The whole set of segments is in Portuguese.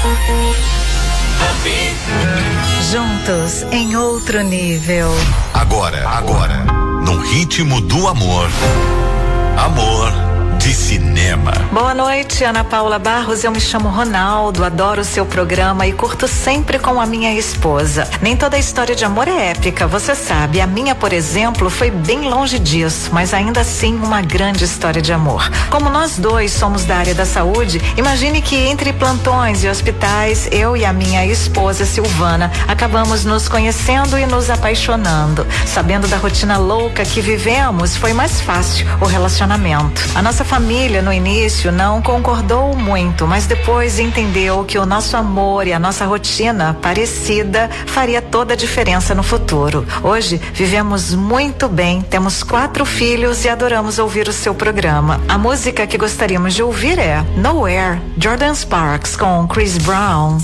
Juntos em outro nível. Agora, no ritmo do amor. Amor de cinema. Boa noite, Ana Paula Barros. Eu me chamo Ronaldo, adoro o seu programa e curto sempre com a minha esposa. Nem toda história de amor é épica, você sabe. A minha, por exemplo, foi bem longe disso, mas ainda assim uma grande história de amor. Como nós dois somos da área da saúde, imagine que entre plantões e hospitais, eu e a minha esposa Silvana acabamos nos conhecendo e nos apaixonando. Sabendo da rotina louca que vivemos, foi mais fácil o relacionamento. A nossa família no início não concordou muito, mas depois entendeu que o nosso amor e a nossa rotina parecida faria toda a diferença no futuro. Hoje vivemos muito bem, temos 4 filhos e adoramos ouvir o seu programa. A música que gostaríamos de ouvir é Nowhere, Jordan Sparks com Chris Brown.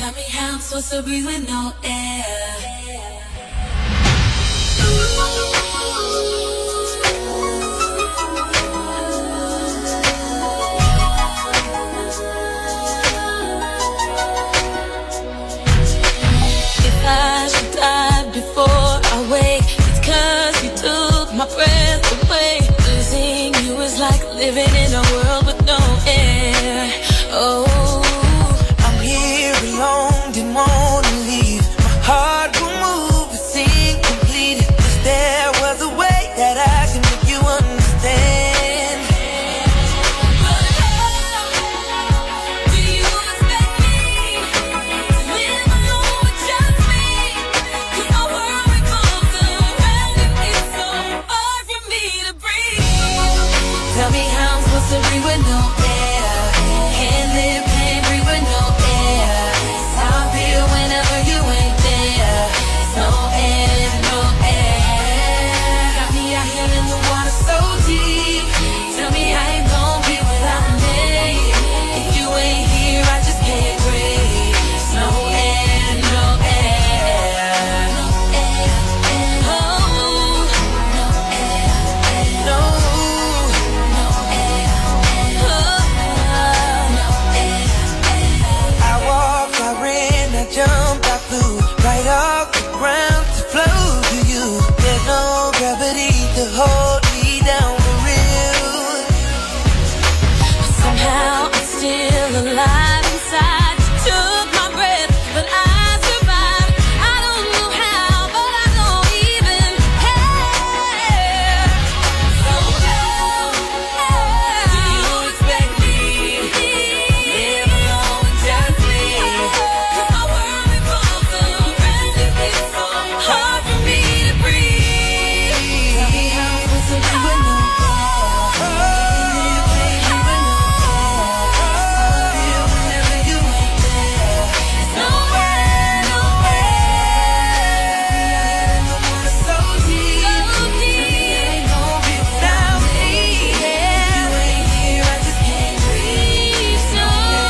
I should die before I wake. It's 'cause you took my breath away. Losing you is like living in a world with no air. Oh, I'm here alone, didn't wanna leave. My heart will move, but seem complete. If there was a way that I can make you understand. Tell me how I'm supposed to breathe with no air. Can't live, can't breathe with no air. It's how I feel whenever you ain't there. It's no air, no air. Got me out here in the water so deep. Tell me how you gon' be without me. If you ain't here, I just can't breathe. It's no air, no air. No air, oh, no air, no. Jumped, I flew right off the ground to flow to you. There's no gravity to hold me down for real. But somehow I'm still alive inside. You took my breath, but I survived. I don't know how, but I don't even care. So do you expect me to live alone with just me? Hard for me to breathe. Tell me how I'm supposed to be with no feel whenever you ain't there. It's nowhere, nowhere. The water's so deep. Ain't gon' be without me. If you ain't here, I just can't breathe. No,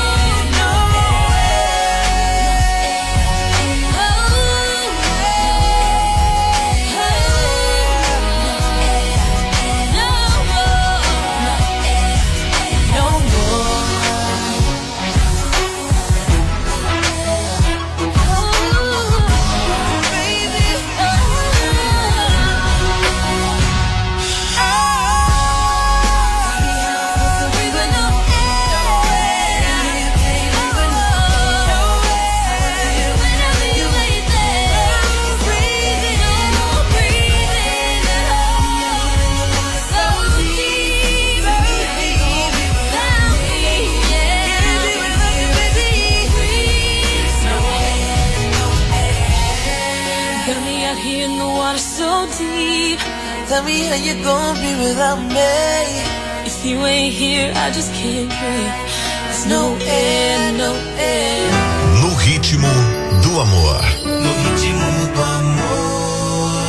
tell me how you gon' be without me. If you ain't here, I just can't breathe. There's no air, no air. No ritmo do amor. No ritmo do amor.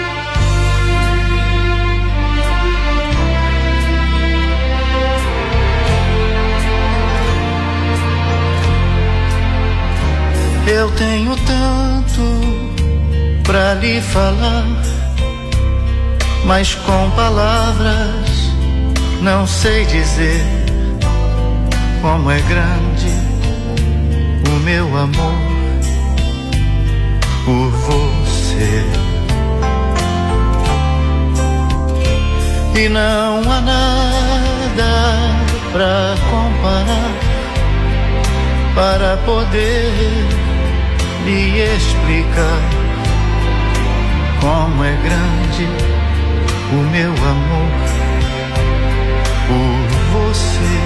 Eu tenho tanto pra lhe falar, mas com palavras não sei dizer como é grande o meu amor por você. E não há nada pra comparar, para poder lhe explicar como é grande o meu amor por você.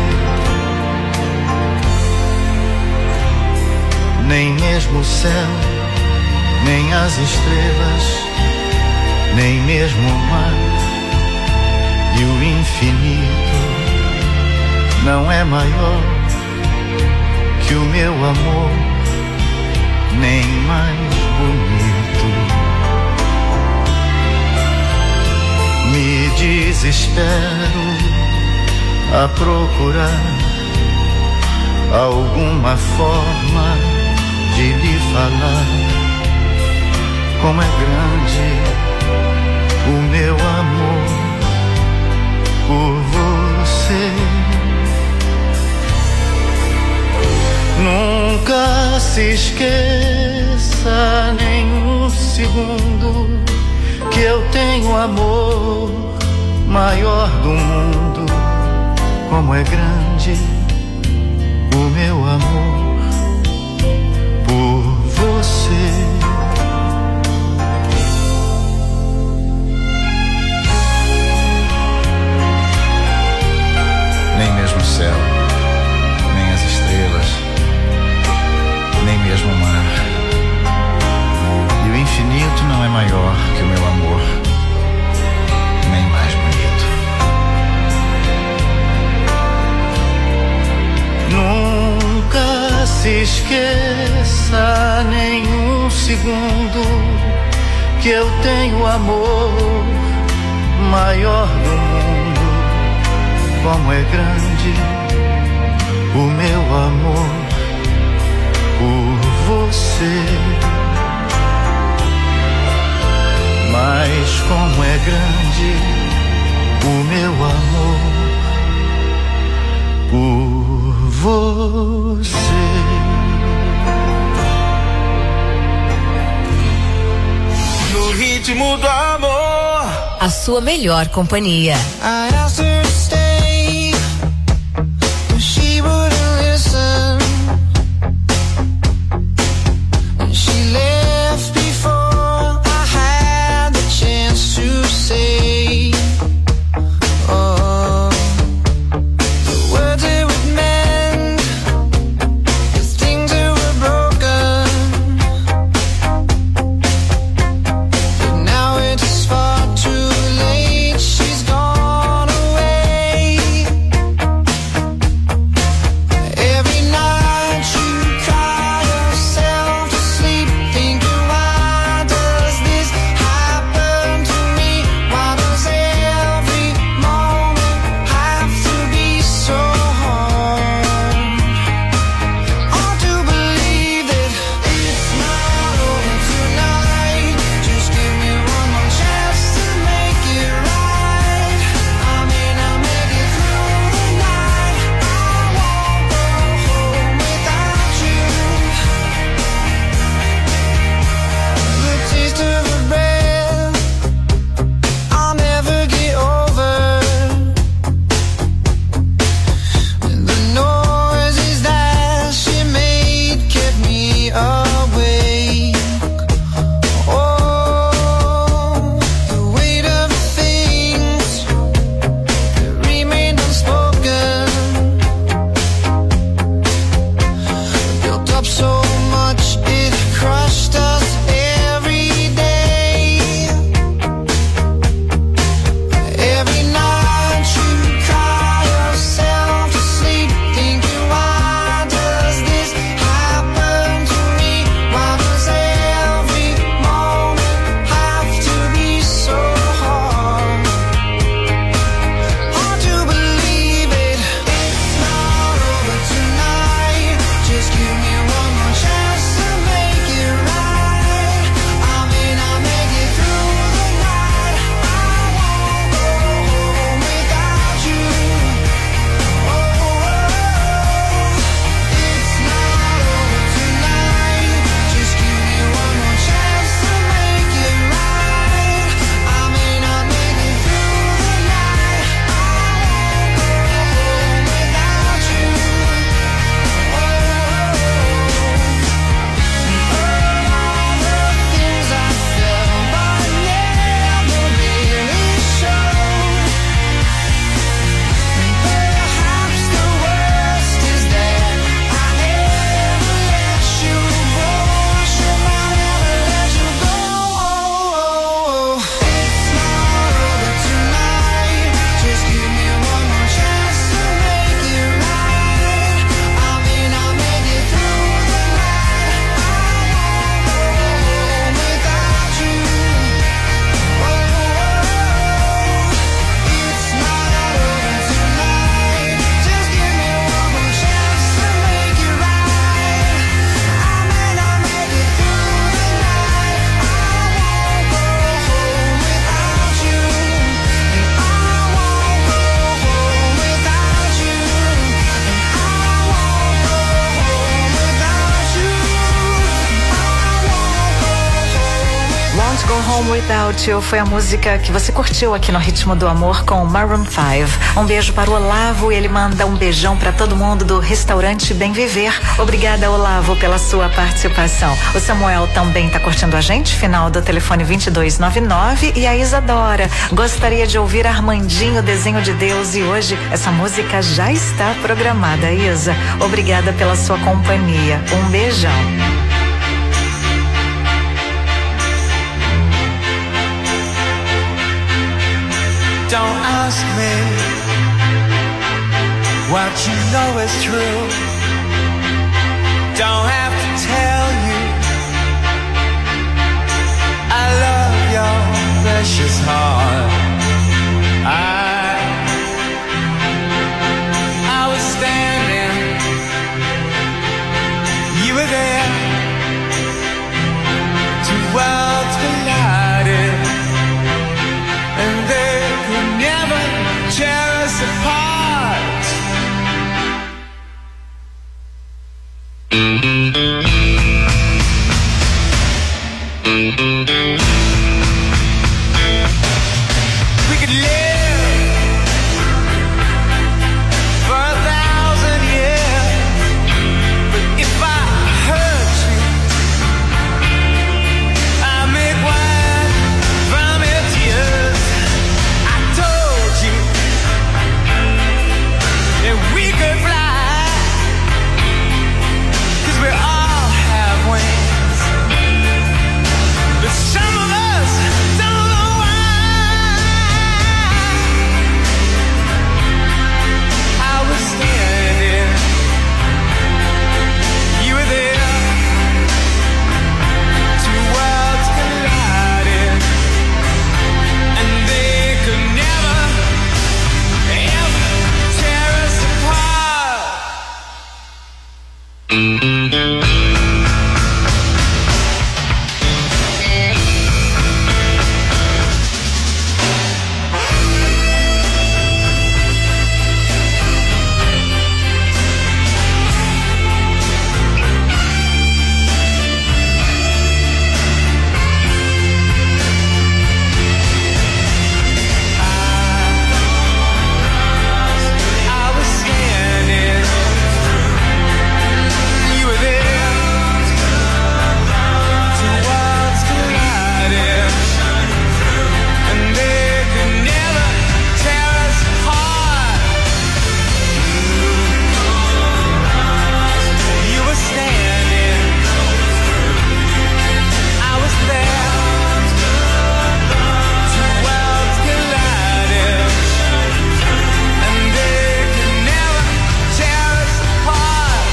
Nem mesmo o céu, nem as estrelas, nem mesmo o mar e o infinito não é maior que o meu amor, nem mais bonito. Me desespero a procurar alguma forma de lhe falar como é grande o meu amor por você. Nunca se esqueça nem um segundo que eu tenho amor maior do mundo. Como é grande o meu amor por você. Nem mesmo o céu, nem as estrelas, nem mesmo o mar e o infinito não é maior que o meu amor, nem mais bonito. Nunca se esqueça nem um segundo que eu tenho amor maior do mundo. Como é grande o meu amor por você. Mas como é grande o meu amor por você. No ritmo do amor, a sua melhor companhia. I asked her to stay, but she wouldn't listen. And she left before I had the chance to say, oh, the words that would mend the things that were broken. But now it's far too late. She's gone. Home Without You foi a música que você curtiu aqui no Ritmo do Amor com Maroon 5. Um beijo para o Olavo, ele manda um beijão para todo mundo do restaurante Bem Viver. Obrigada, Olavo, pela sua participação. O Samuel também tá curtindo a gente, final do telefone 2299. E a Isadora gostaria de ouvir Armandinho, Desenho de Deus, e hoje essa música já está programada. Isa, obrigada pela sua companhia. Um beijão. Don't ask me what you know is true. Don't have to tell you I love your precious heart. I was standing, you were there. Two worlds collided, and they could never tear us apart. We could live for 1,000 years, but if I hurt you, I make wine from your tears. I told you that we could fly, 'cause we all have wings, but some of us don't know why. I was standing, you were there. Two worlds collided, and they could never, ever tear us apart. I was standing, you were there. Two worlds collided, and they could never tear us apart. You were standing, I was there. Two worlds collided, and they could never tear us apart.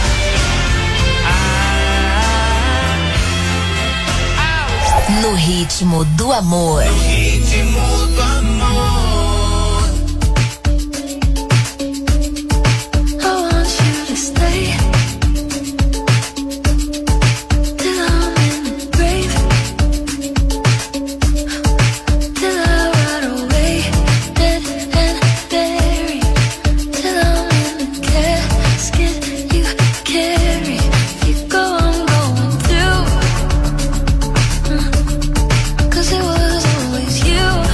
No Ritmo do Amor. I want you to stay till I'm in the grave, till I rot away, dead and buried, till I'm in the casket you carry. If you go, I'm going through, 'cause it was always you.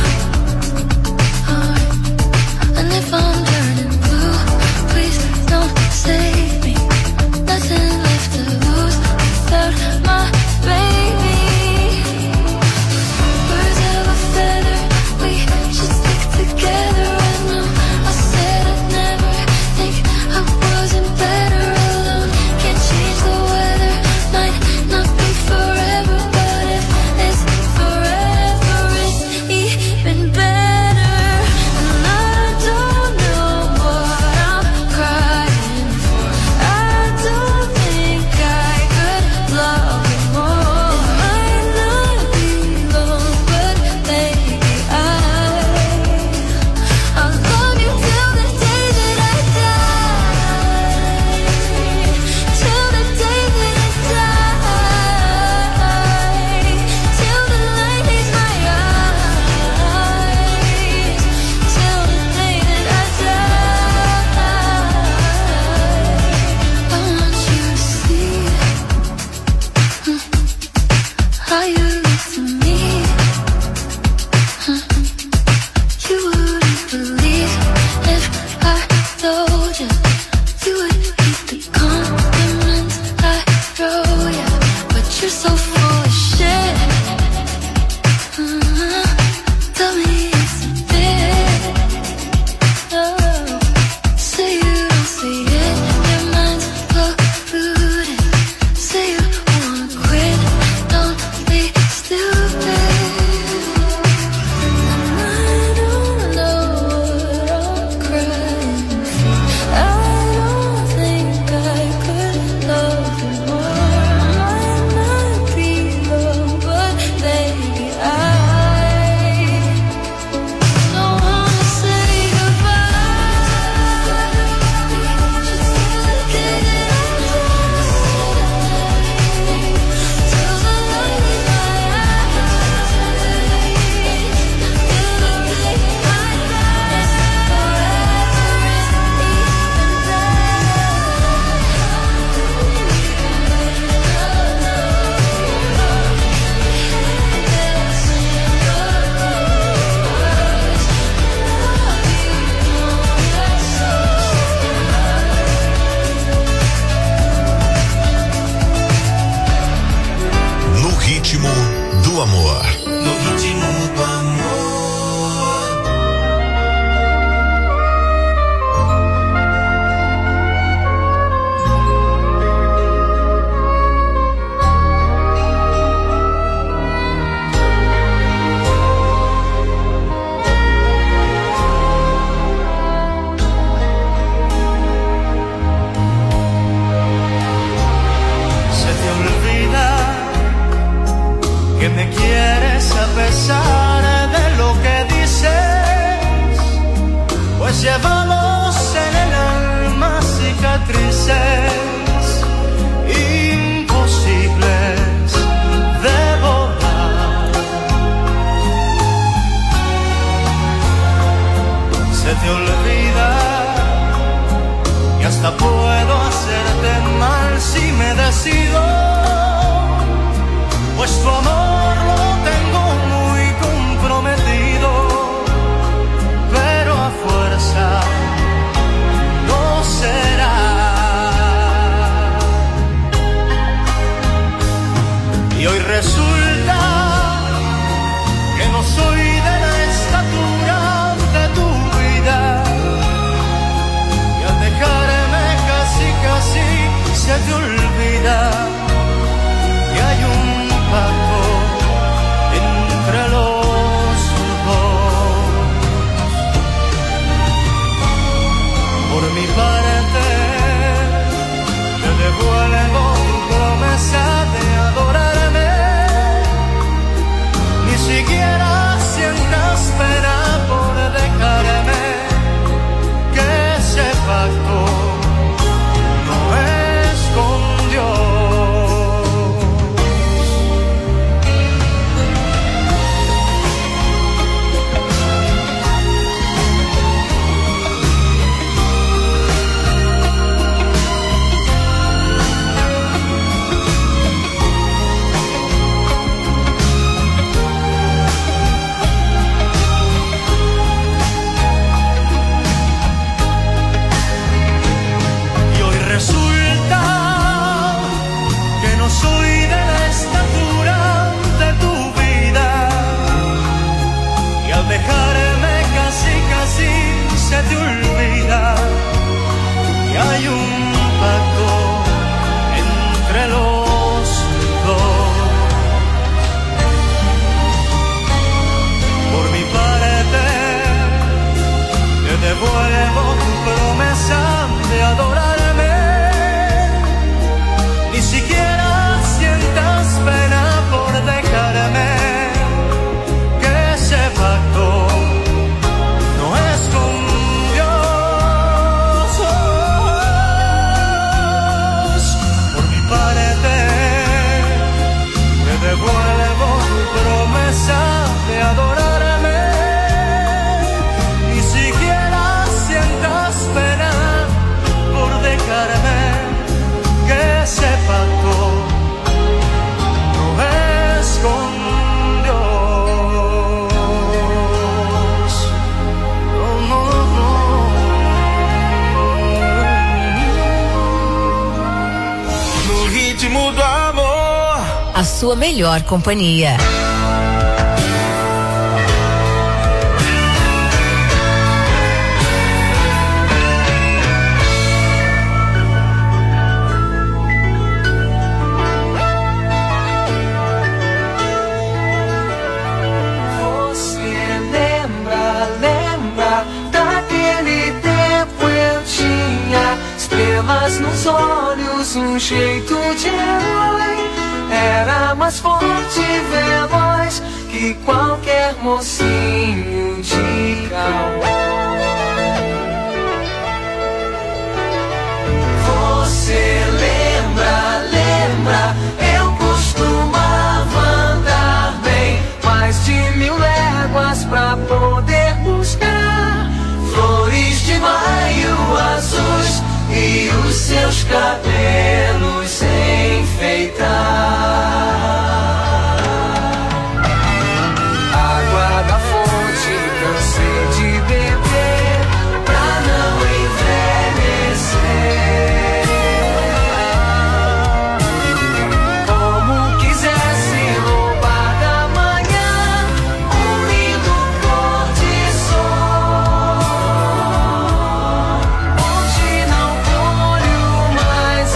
puedo hacerte mal si me decido, pues tu amor lo tengo muy comprometido, pero a fuerza no será. Y hoy resulta que no soy de la estatura de tu vida, y al dejarme casi se te olvida que hay un pacto entre los dos. Por mi parte te devuelvo tu promesa de adorarme, ni siquiera sientas pena por dejarme, que ese pacto no es con Dios. Y hoy resulta que no soy de la estatura de tu vida, y al dejarme casi se te olvida que hay un pacto entre los dos. Por mi parte te devuelvo tu promesa de adorarme, ni siquiera sientas pena por dejarme, que ese pacto no es con Dios. Por mi parte te devuelvo tu promesa de adorarme, ni siquiera sientas pena por dejarme, que ese pacto no es con Dios. No, no, no. No ritmo do amor. A sua melhor companhia. Você lembra daquele tempo eu tinha estrelas nos olhos, um jeito de herói. Era mais forte e veloz que qualquer mocinho de cowboy. Você lembra, eu costumava andar bem mais de 1000 léguas pra poder buscar flores de maio azuis e os seus cabelos enfeitar. Água da fonte cansei de beber pra não envelhecer. Como quisesse roubar da manhã um lindo pôr de sol, onde não colho mais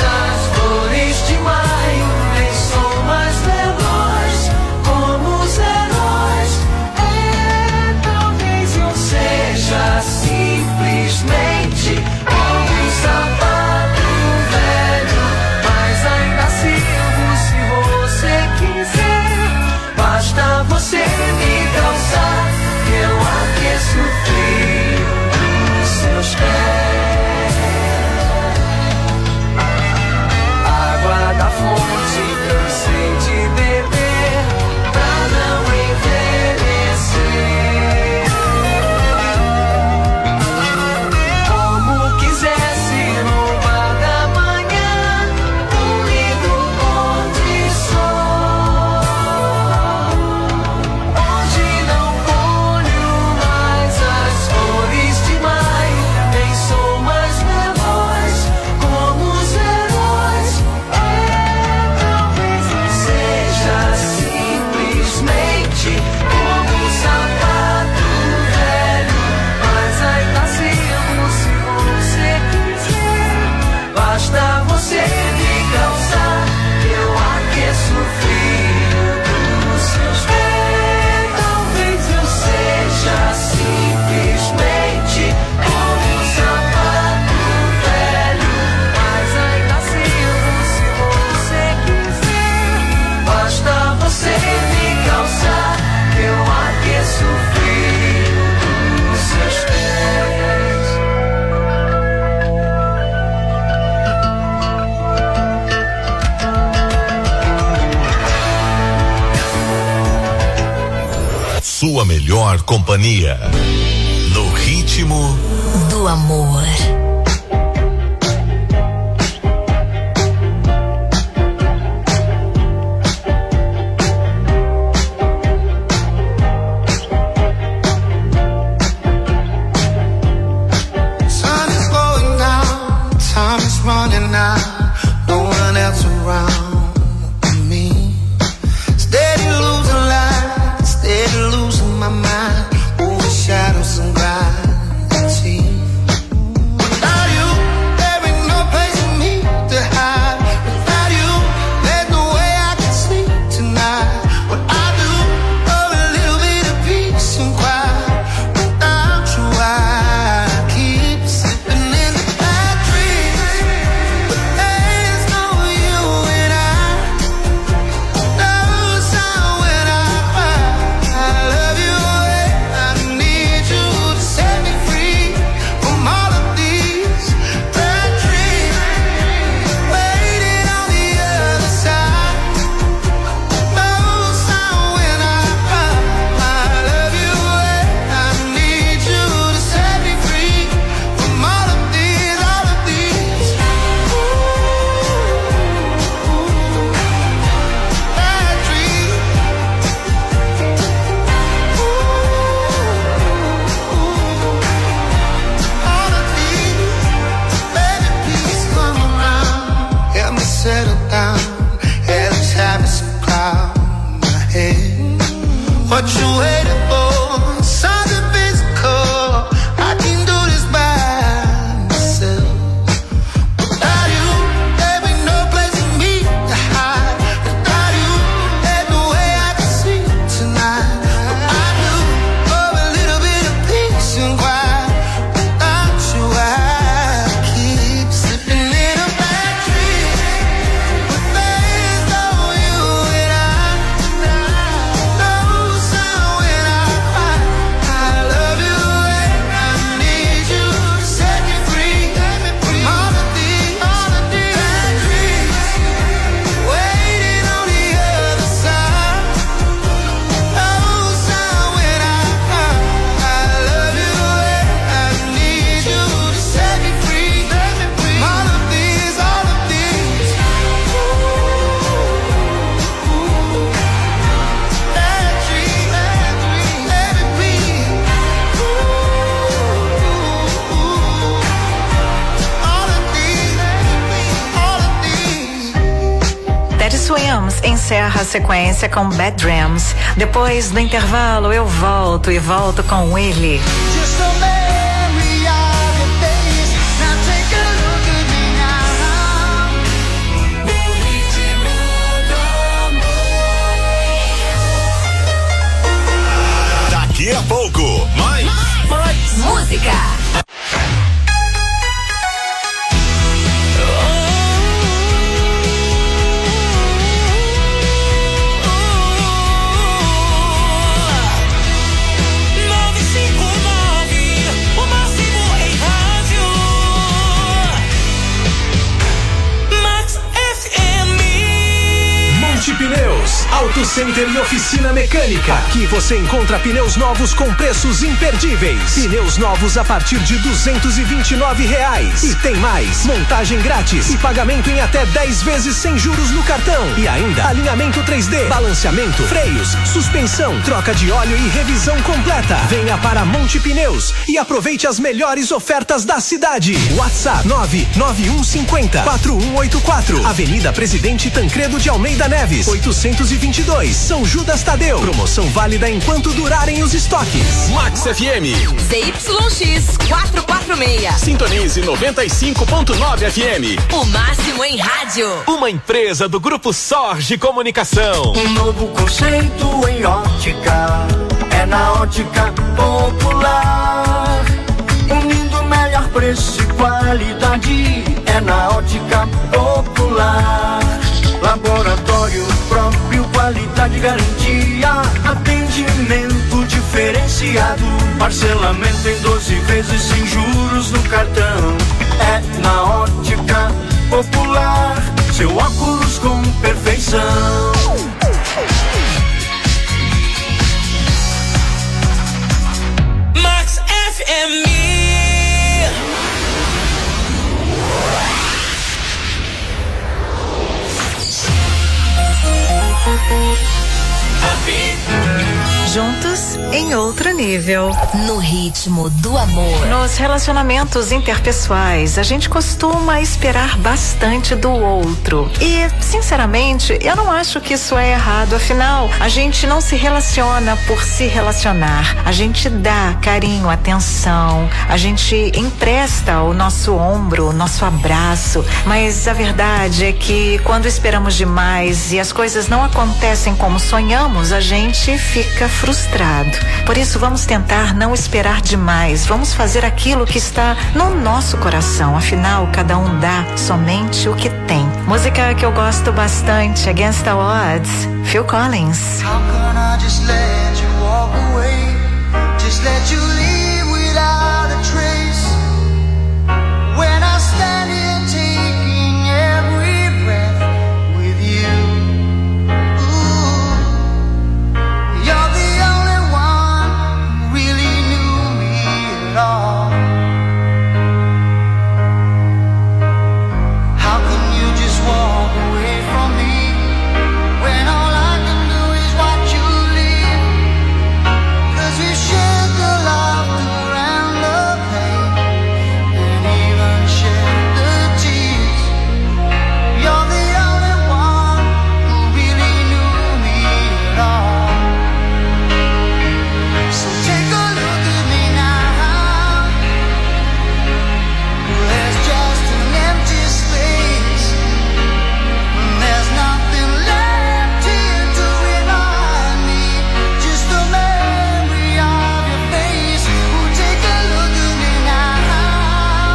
sua melhor companhia. No ritmo do amor. Running out, no one else around me. Steady losing light, steady losing my mind. Over shadows and gravity. Without you, there ain't no place for me to hide. Without you, there's no way I can sleep tonight. What I do, oh, a little bit of peace and quiet. Without you, I keep slipping in the bad dreams. What you waiting for? Something physical. I can do this by myself. Without you, there ain't no place for me to hide. Without you, there's no way I can sleep tonight. I do, oh, a little bit of peace and quiet. Without you, I keep slipping in a bad dream. But there's no you and I. Williams encerra a sequência com Bad Dreams. Depois do intervalo eu volto com ele. Daqui a pouco, mais música. Pneus, Auto Center e oficina mecânica. Aqui você encontra pneus novos com preços imperdíveis. Pneus novos a partir de R$229. E tem mais, montagem grátis e pagamento em até 10 vezes sem juros no cartão. E ainda, alinhamento 3D, balanceamento, freios, suspensão, troca de óleo e revisão completa. Venha para Monte Pneus e aproveite as melhores ofertas da cidade. WhatsApp 99150-4184. Avenida Presidente Tancredo de Almeida Neves, 822, São Judas Tadeu. Promoção válida enquanto durarem os estoques. Max FM. ZYX 446. Sintonize 95.9 FM. O máximo em rádio. Uma empresa do Grupo Sorge Comunicação. Um novo conceito em ótica. É na Ótica Popular. Unindo melhor preço e qualidade. É na Ótica Popular. Laboratório próprio, qualidade e garantia. Atendimento diferenciado. Parcelamento em 12 vezes sem juros no cartão. É na Ótica Popular. Seu óculos com perfeição. Juntos em outro nível. No ritmo do amor. Nos relacionamentos interpessoais, a gente costuma esperar bastante do outro. E, sinceramente, eu não acho que isso é errado. Afinal, a gente não se relaciona por se relacionar. A gente dá carinho, atenção. A gente empresta o nosso ombro, o nosso abraço. Mas a verdade é que quando esperamos demais e as coisas não acontecem como sonhamos, a gente fica frustrado. Por isso, vamos tentar não esperar demais. Vamos fazer aquilo que está no nosso coração. Afinal, cada um dá somente o que tem. Música que eu gosto bastante, Against the Odds, Phil Collins. How can I just let you walk away? Just let you leave without a trace. When I stand here taking every breath with you. Ooh, you're the only one who really knew me at all. How can you just walk away from me when all I can do is watch you leave? 'Cause we shared the laughter and the pain, and even shared the tears. You're the only one who really knew me at all. So take a look at me now. There's just an empty space. There's nothing left here to remind me. Just the memory of your face. Oh, take a look at me now.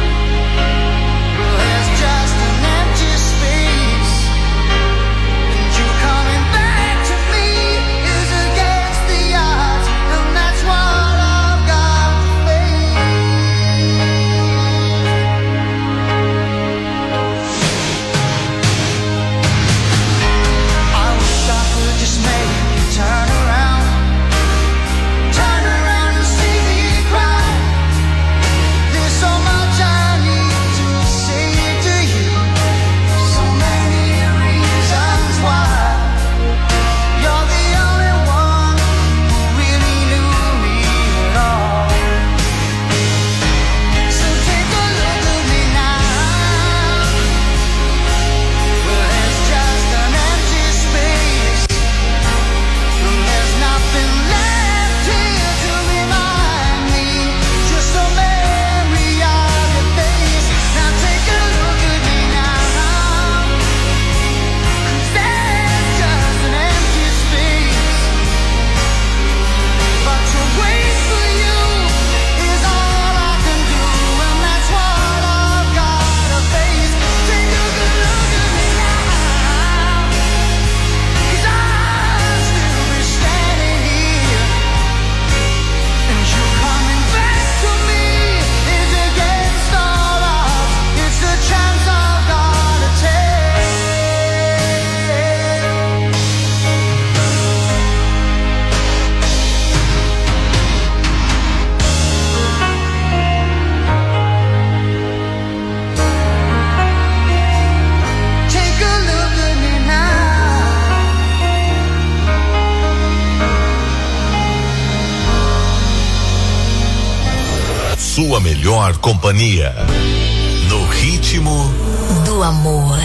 There's just an empty space. And you coming back to me is against the odds. And that's what I've got to face. I wish I could just make you turn around and see me cry. There's so much I need to say to you, so many reasons why. You're the only one who really knew me at all. So take a look at me now. Well, there's just an empty space. There's nothing left here to remind me. Just a memory of your face. Now take a look at me now. 'Cause there's just an empty space. But to wait for you is all I can do, and that's what I've gotta face. Take a good look at me now. 'Cause I'll still be standing here, and you coming back to me is against all odds. It's the chance I've gotta take. Take a look at me now. Sua melhor companhia. No ritmo Do amor.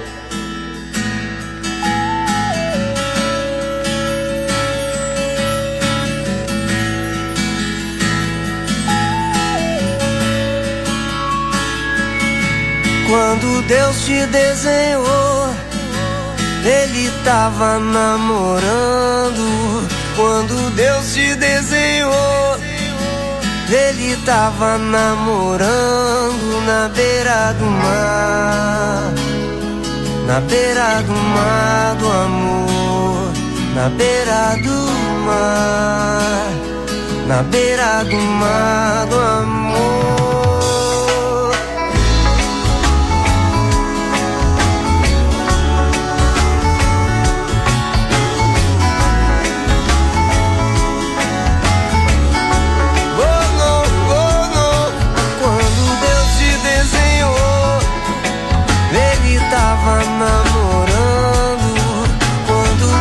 Quando Deus te desenhou, Ele tava namorando. Quando Deus te desenhou, Ele tava namorando na beira do mar. Na beira do mar do amor. Na beira do mar. Na beira do mar do amor. Tava namorando. Quando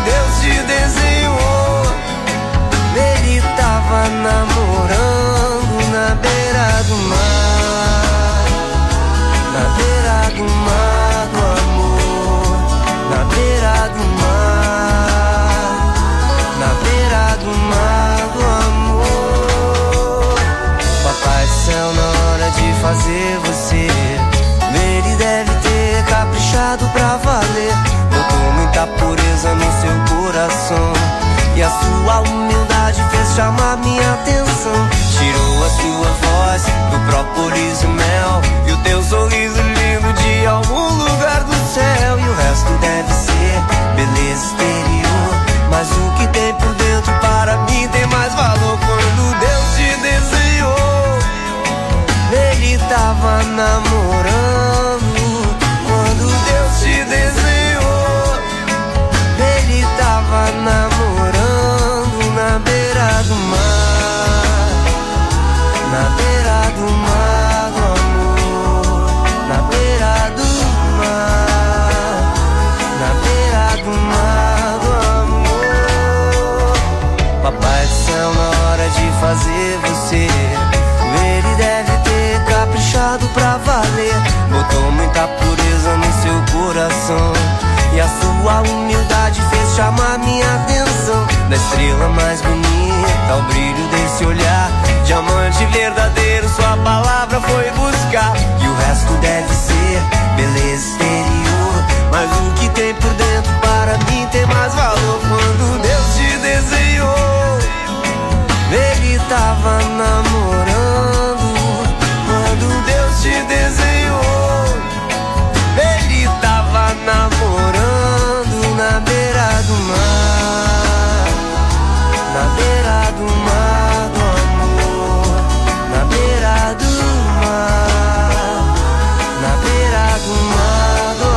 flores e mel, e o teu sorriso lindo de algum lugar do céu. E o resto deve ser beleza exterior, mas o que tem por dentro para mim tem mais valor. Quando Deus te desenhou, Ele tava namorando. Quando Deus te desenhou, Ele tava namorando na beira do mar, na beira do mar do amor, na beira do mar, na beira do mar do amor. Papai do céu, na hora de fazer você, Ele deve ter caprichado pra valer. Botou muita pureza no seu coração, e a sua humildade fez chamar minha atenção. Da estrela mais bonita ao brilho desse olhar, diamante verdadeiro, sua palavra foi buscar. E o resto deve ser beleza exterior, mas o que tem por dentro para mim tem mais valor. Quando Deus te desenhou, Ele tava namorando. Quando Deus te desenhou, Ele tava namorando na beira do mar, na beira do mar do amor, na beira do mar, na beira do mar do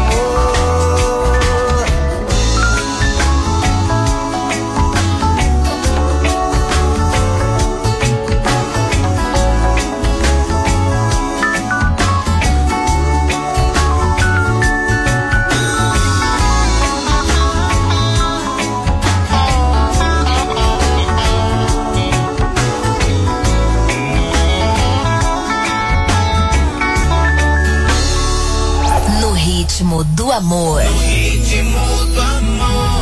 ritmo do amor. No ritmo do amor.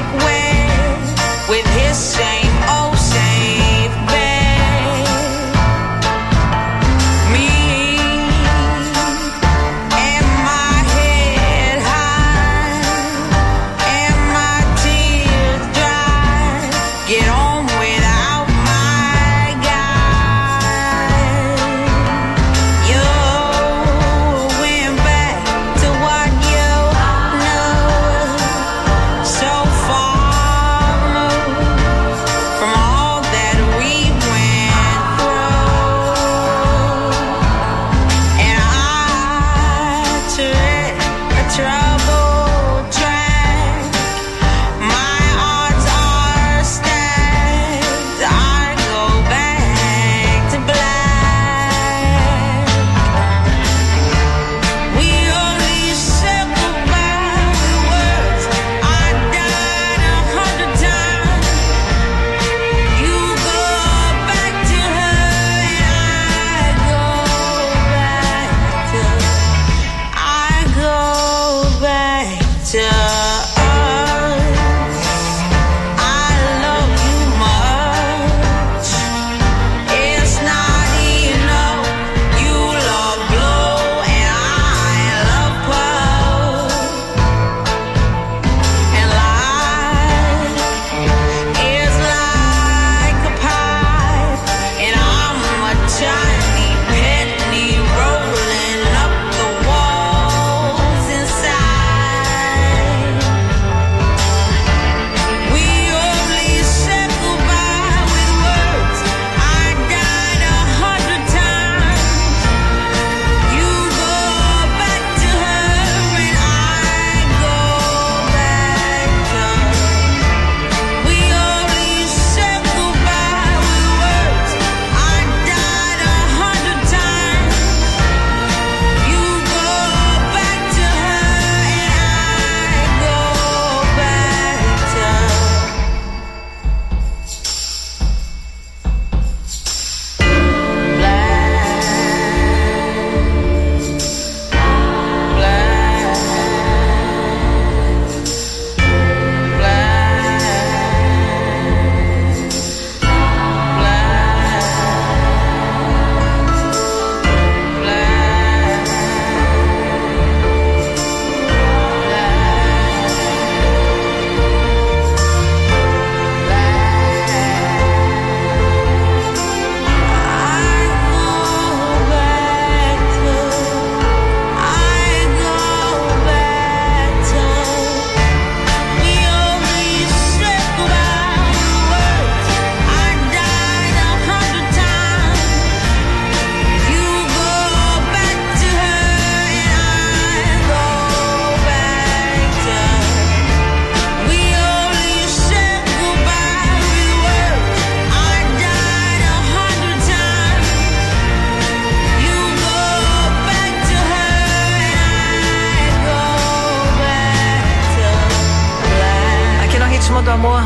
With his same old same bed.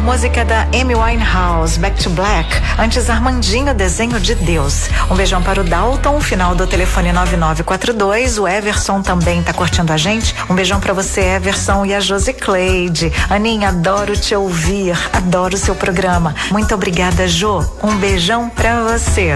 música da Amy Winehouse, Back to Black. Antes, Armandinho, Desenho de Deus. Um beijão para o Dalton, final do telefone 9942. O Everson também tá curtindo a gente. Um beijão para você, Everson, e a Josi Cleide. Aninha, adoro te ouvir, adoro o seu programa. Muito obrigada, Jo. Um beijão para você.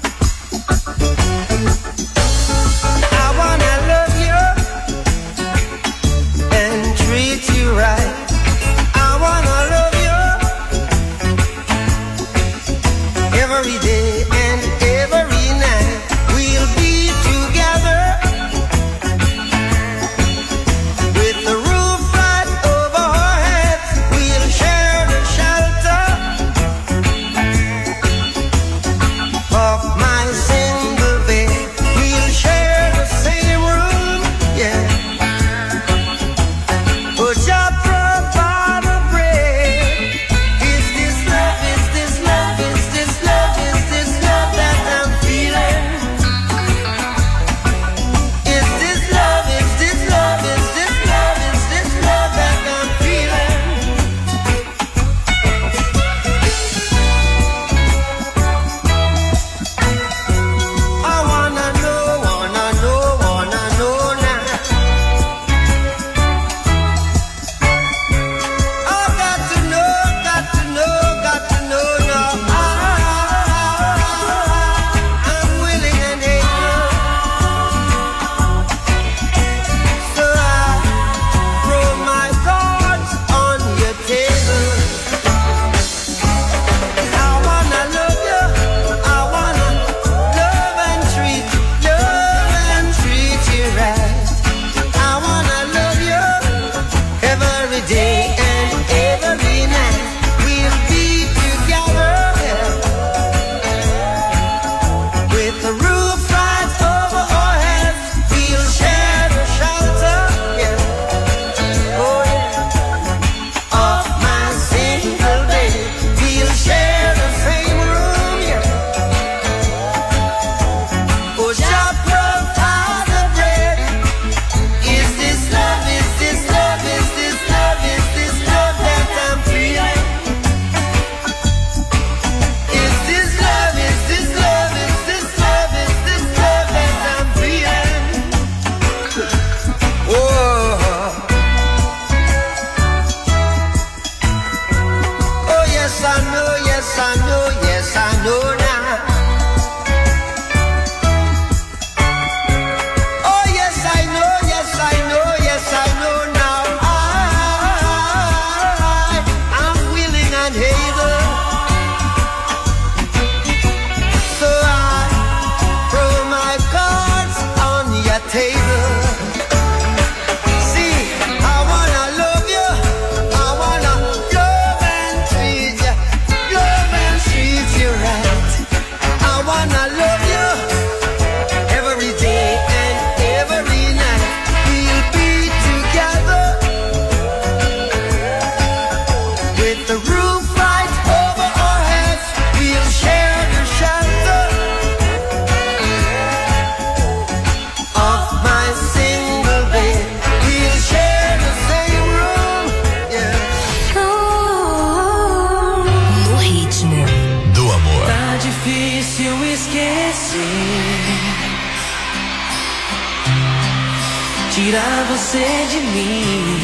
Tirar você de mim.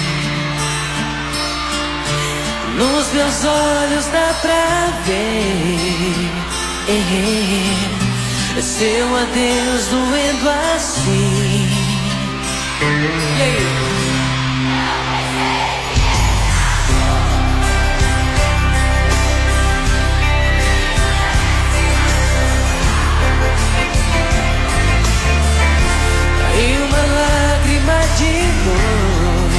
Nos meus olhos dá pra ver seu adeus doendo assim. E uma lágrima de dor,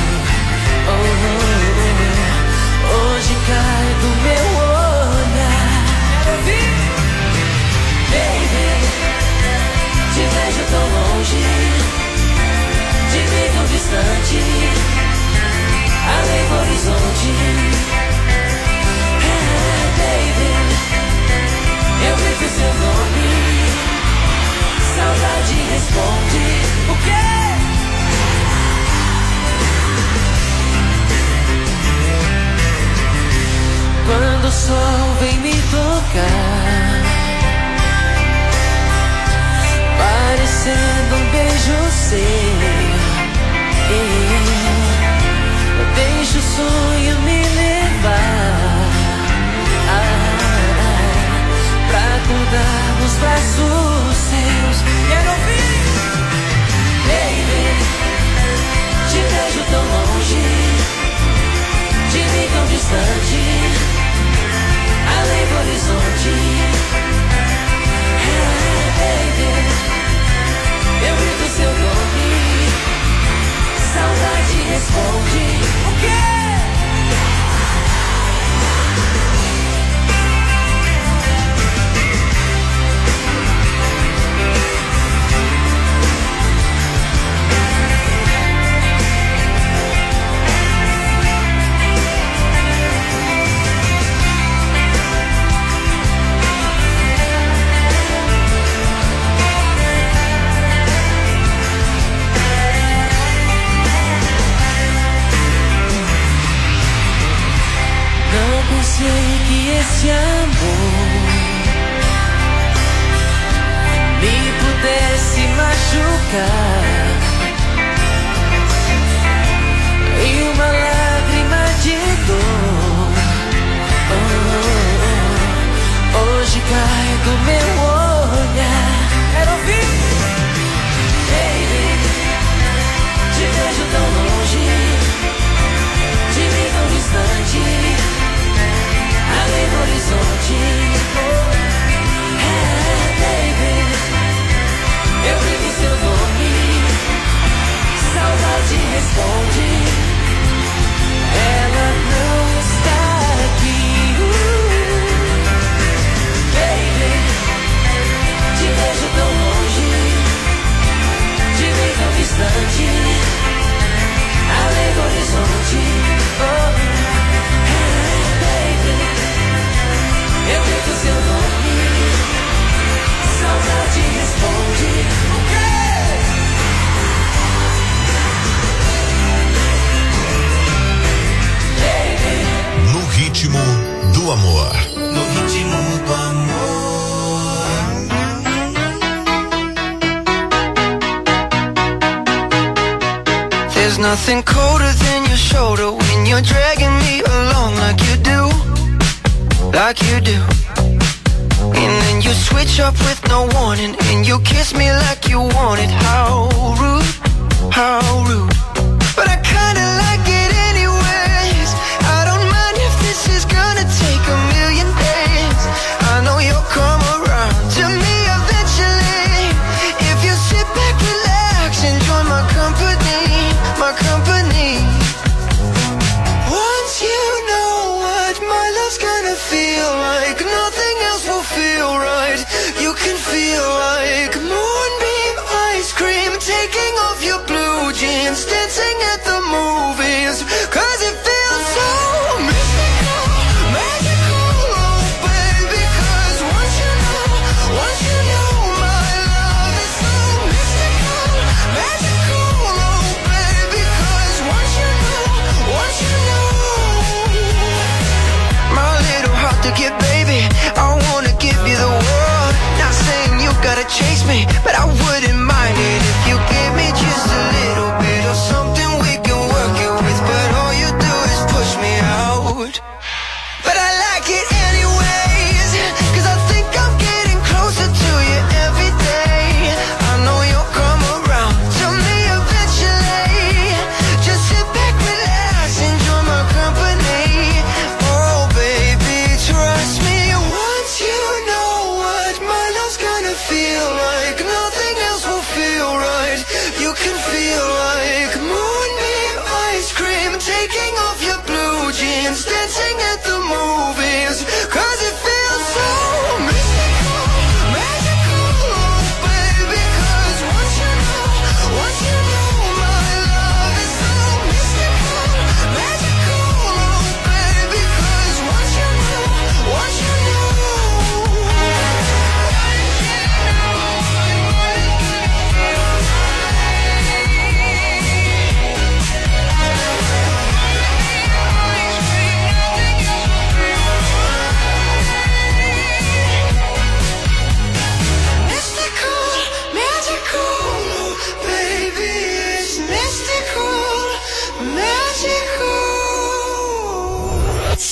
hoje cai do meu olhar. Baby, te vejo tão longe, de mim tão distante. o sol vem me tocar, parecendo um beijo seu. Deixa o sonho me levar pra acordar nos braços seus. Quero ouvir, baby, te vejo tão longe, de mim tão distante, além do horizonte. Baby, eu grito seu nome, saudade responde. O quê? Sei que esse amor me pudesse machucar, e uma lágrima de dor hoje cai do meu olhar. Quero ouvir, baby, te vejo tão longe, de mim tão distante, além do horizonte. Baby, eu grito seu nome, saudade responde. Ela não está aqui. Baby, te vejo tão longe, de mim tão distante, além do horizonte. Eu grito seu nome, saudade responde. No ritmo do amor. No ritmo do amor. There's nothing colder than your shoulder when you're dragging me along like you do. Like you do. And then you switch up with no warning, and you kiss me like you want it. How rude, how rude. But I kinda like it anyways. I don't mind if this is gonna take a million days. I know you'll come around to me eventually. If you sit back, relax, enjoy my company, my company. Once you know what my love's gonna feel like, nothing else will feel right. You can feel like moonbeam ice cream, taking off your blue jeans, dancing at the movies, 'cause it feels so mystical, magical, oh baby. 'Cause once you know my love is so mystical, magical, oh baby. 'Cause once you know my little heart to get, baby, I wanna give you the world. Not saying you gotta chase me, but I wouldn't mind it if you give me just a little bit of something we can work it with. But all you do is push me out. But I like it anyways, 'cause I think I'm getting closer to you every day. I know you'll come around to me eventually. Just sit back, relax, enjoy my company. Oh baby, trust me. Once you know what my love's gonna feel like, nothing else will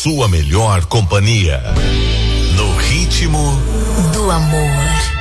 sua melhor companhia. No ritmo do amor.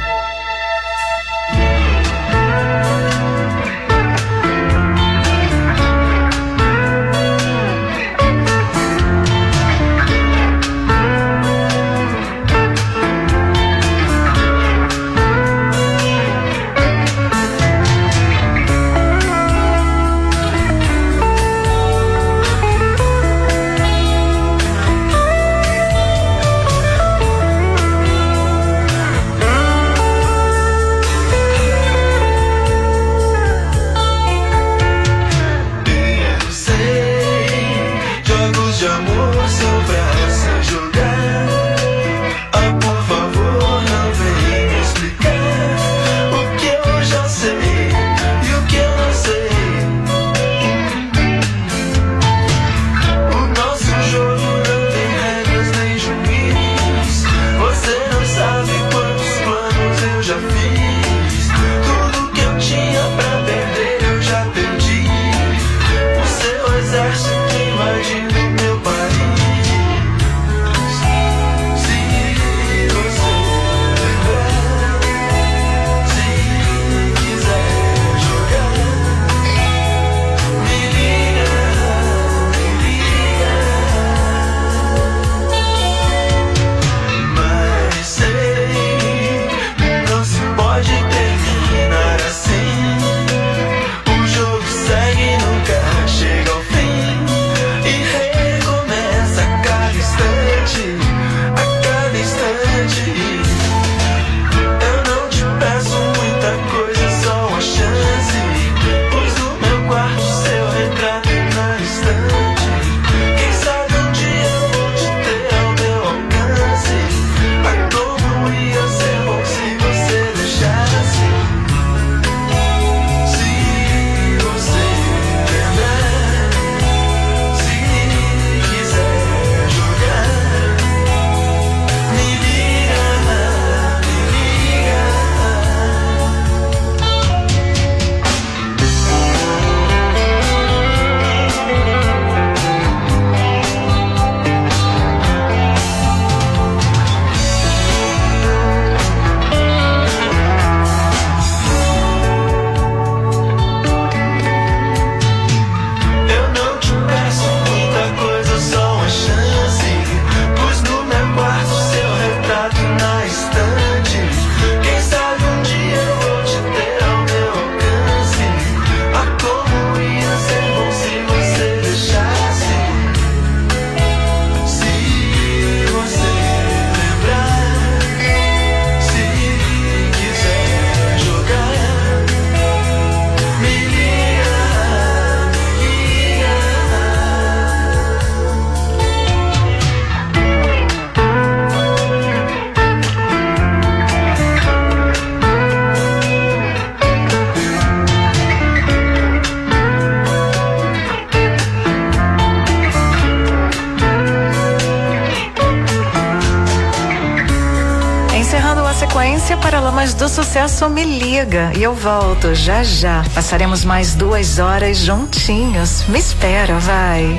Paralamas do Sucesso, me liga e eu volto já já. Passaremos mais 2 horas juntinhos. Me espera, vai.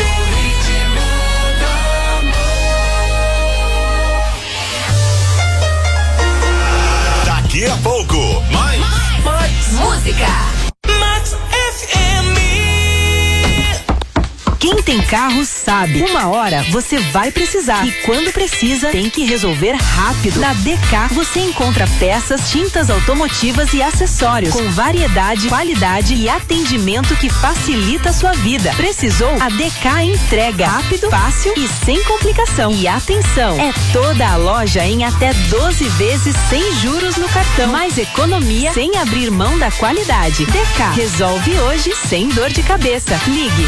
Daqui a pouco, mais música. Max FM. Quem tem carro sabe, uma hora você vai precisar e quando precisa tem que resolver rápido. Na DK você encontra peças, tintas automotivas e acessórios com variedade, qualidade e atendimento que facilita a sua vida. Precisou? A DK entrega rápido, fácil e sem complicação. E atenção, é toda a loja em até 12 vezes sem juros no cartão. Mais economia sem abrir mão da qualidade. DK resolve hoje sem dor de cabeça. Ligue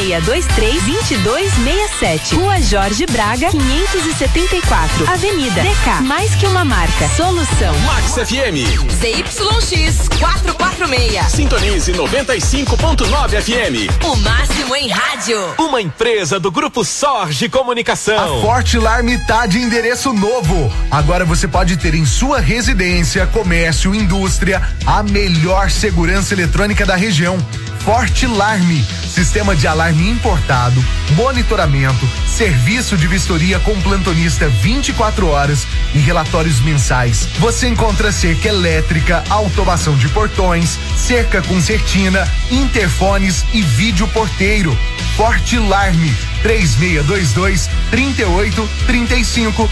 3623-2267. Rua Jorge Braga, 574. Avenida DK. Mais que uma marca. Solução. Max FM. ZYX 446. Sintonize 95.9 FM. O máximo em rádio. Uma empresa do Grupo Sorge Comunicação. A Forte Alarme tá de endereço novo. Agora você pode ter em sua residência, comércio, indústria, a melhor segurança eletrônica da região. Forte Alarme, sistema de alarme importado, monitoramento, serviço de vistoria com plantonista 24 horas e relatórios mensais. Você encontra cerca elétrica, automação de portões, cerca concertina, interfones e vídeo porteiro. Forte Alarme, 3622-3835,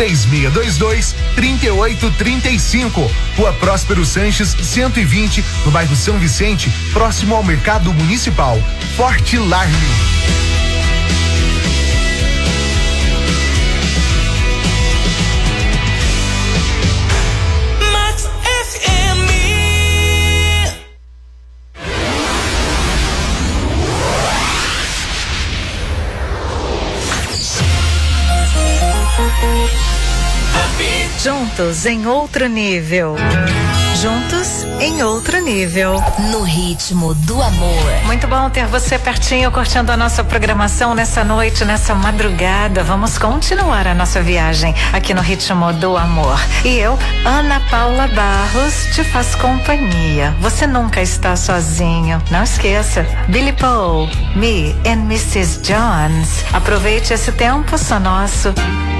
3622-3835. Rua Próspero Sanches, 120, no bairro São Vicente, próximo ao Mercado Municipal. Forte Alarme. Juntos em outro nível. Juntos em outro nível. No ritmo do amor. Muito bom ter você pertinho curtindo a nossa programação nessa noite, nessa madrugada. Vamos continuar a nossa viagem aqui no ritmo do amor. E eu, Ana Paula Barros, te faço companhia. Você nunca está sozinho. Não esqueça. Billy Paul, Me and Mrs. Jones. Aproveite esse tempo, só nosso.